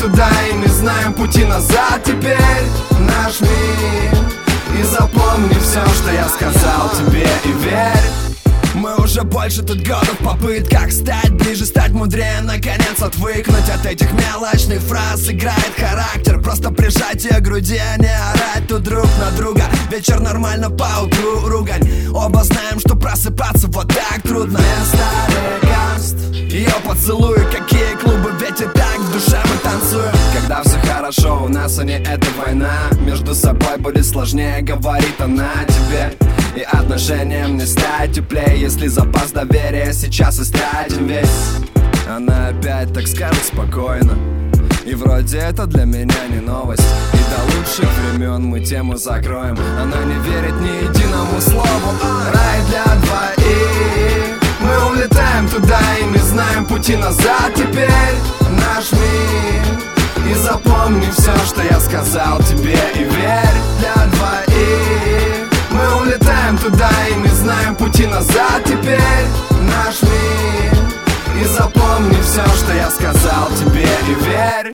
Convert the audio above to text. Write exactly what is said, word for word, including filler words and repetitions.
туда и не знаем пути назад. Теперь наш мир. И запомни все, что я сказал тебе, и верь. Мы уже больше тут годов в попытках стать ближе, стать мудрее, наконец отвыкнуть от этих мелочных фраз. Играет характер, просто прижатие груди, а не орать тут друг на друга. Вечер нормально, поутру ругань. Оба знаем, что просыпаться вот так трудно. Место лекарств, ее поцелуи, какие клубы, ведь и так в душе мы танцуем. Когда все хорошо, у нас, а не эта война. Между собой будет сложнее, говорит она тебе. И отношениям не стать теплее, если запас доверия сейчас истратим весь. Она опять так скажет спокойно, и вроде это для меня не новость. И до лучших времен мы тему закроем. Она не верит ни единому слову. Рай для двоих. Мы улетаем туда и не знаем пути назад. Теперь наш мир. И запомни все, что я сказал тебе, и верь. Для двоих. Мы улетаем туда и не знаем пути назад. Теперь наш мир. И запомни все, что я сказал тебе, и верь.